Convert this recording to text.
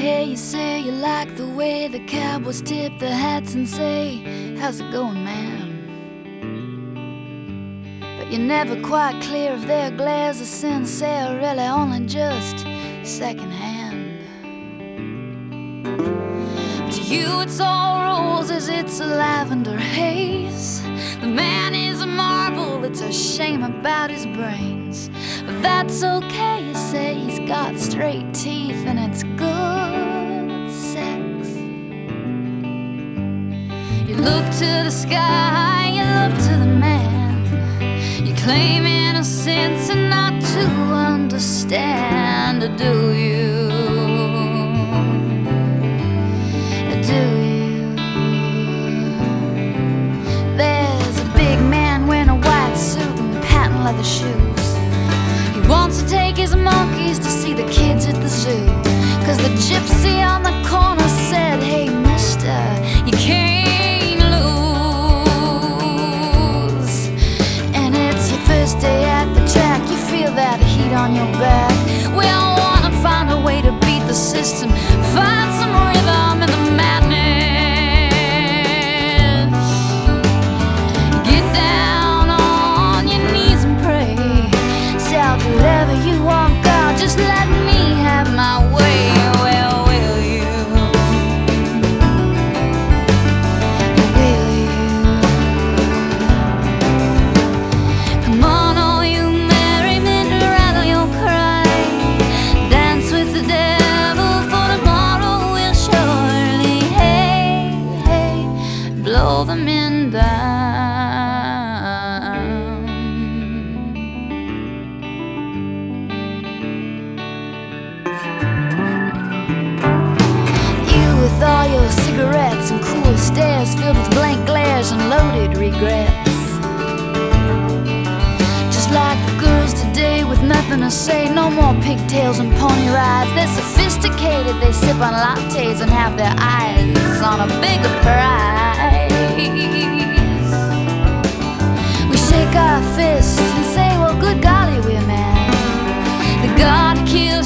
hair, you say you like the way the cowboys tip their hats and say, "How's it going, man?" But you're never quite clear if their glares are sincere or really only just secondhand. To you it's all roses, it's a lavender haze. The man is a marvel, it's a shame about his brains. But that's okay, you say he's got straight teeth and it's good sex. You look to the sky, you look to the man. You claim innocence and not to understand, do you? Do you? There's a big man wearing a white suit and patent leather shoes. He wants to take his monkeys to see the kids at the zoo. 'Cause the gypsy on the corner said, "Hey mister, you can't lose." And it's your first day at the track, you feel that heat on your back. We all wanna find a way to beat the system, find some rhythm in the madness. Get down on your knees and pray. Say, "I'll do whatever you want, God, just let me have my way." Well, will you? Will you? Come on, all you merry men, rattle your cry. Dance with the devil, for tomorrow will surely, hey, hey, blow the men down. You with all your cigarettes and cool stares filled with blank glares and loaded regrets. Just like the girls today with nothing to say, no more pigtails and pony rides. They're sophisticated, they sip on lattes and have their eyes on a bigger prize. We shake our fists and say, well, good golly, we're mad. The God who kills